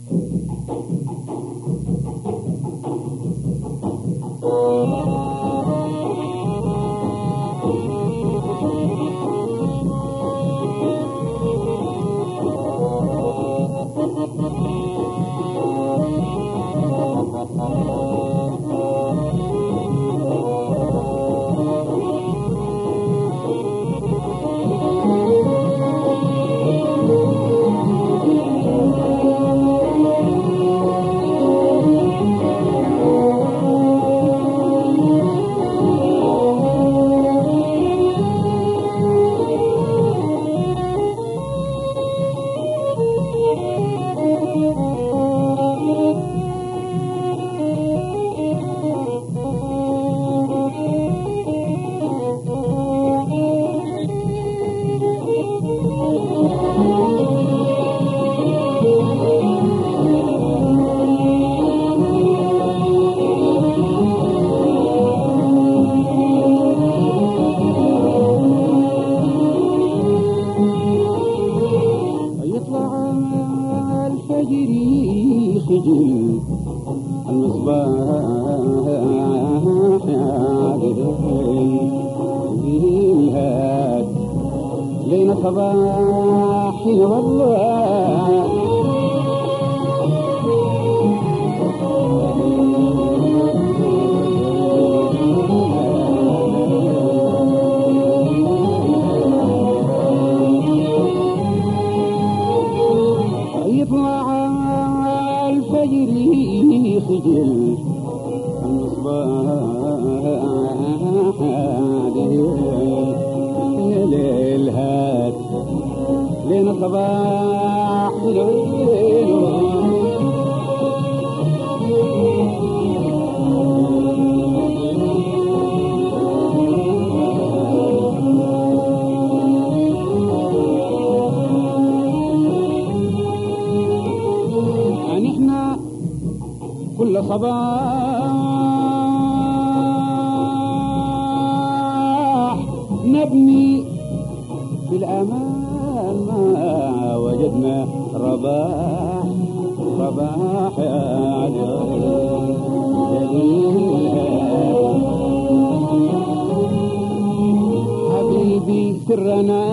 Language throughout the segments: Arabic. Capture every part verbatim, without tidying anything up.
صباحي والله يطلع الفجر خجل المصباح يا ليل هات لين صباح الليل يعني احنا كل صباح نبني بالأمان ما وجدنا رباح رباح يا حبيبي سرنا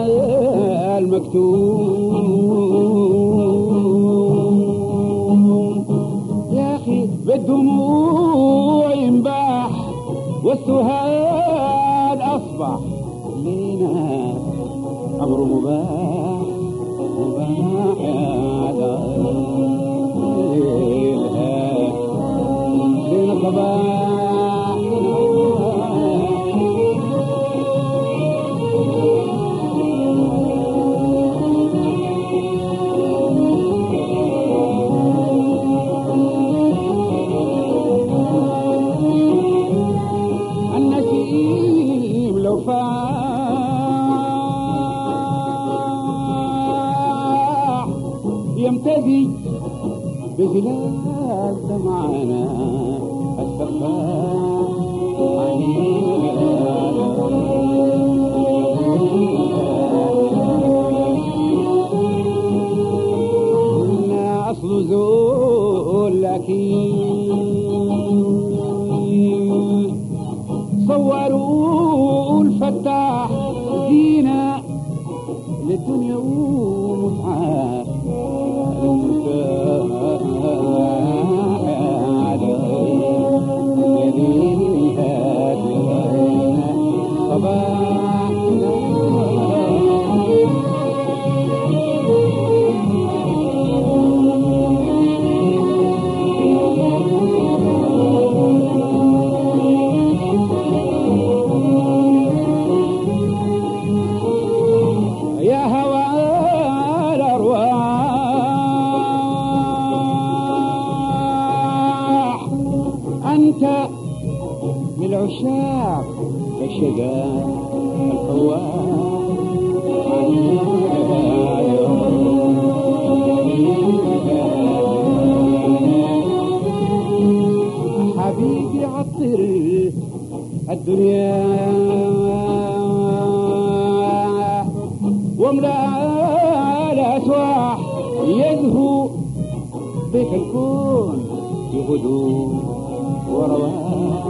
المكتوم يا أخي بالدموع ينباح والسهاد أصبح لينا أمر مباح مباح يا ليل ليل صباح النسيم لو فاح يمتزج بظلال دمعنا السفاح قلنا أصل زول لكن صوروا الفتاح زينة للدنيا ومتعة يا هوى الأرواح أنت من العشاق الشقاء الفواح حبيبي عطر الدنيا واملأ الأسواح يزهو بيت الكون في هدوء ورواح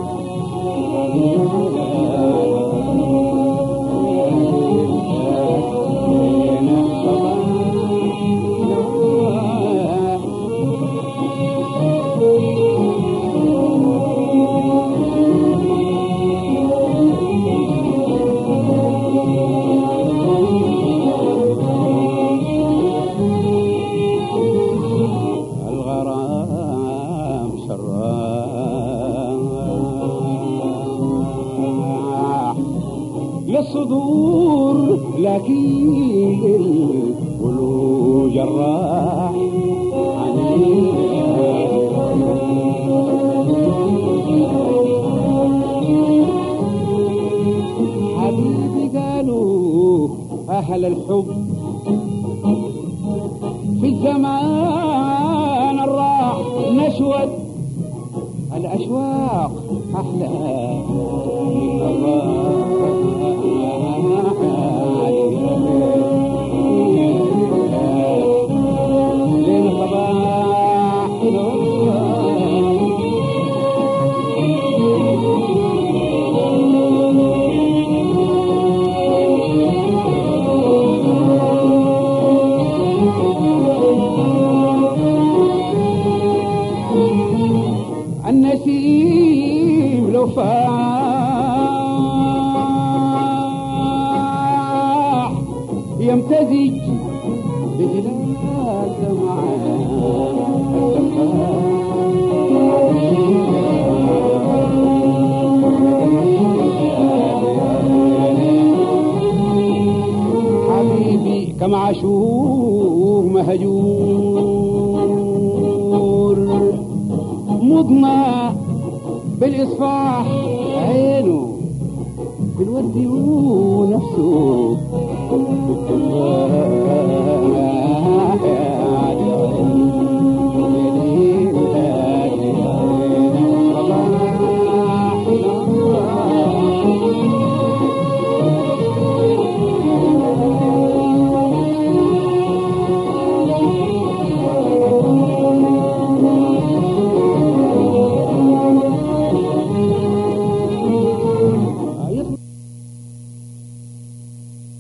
للصدور لكن القلوب جراح حبيبي قالوا أهل الحب في الزمان الراح نشوت الأشواق أحلى من الله النسيم لو فاح يمتزج بهلال حبيبي كم عاشور مهجور مضنى بالإصفاح عينه بالود ونفسه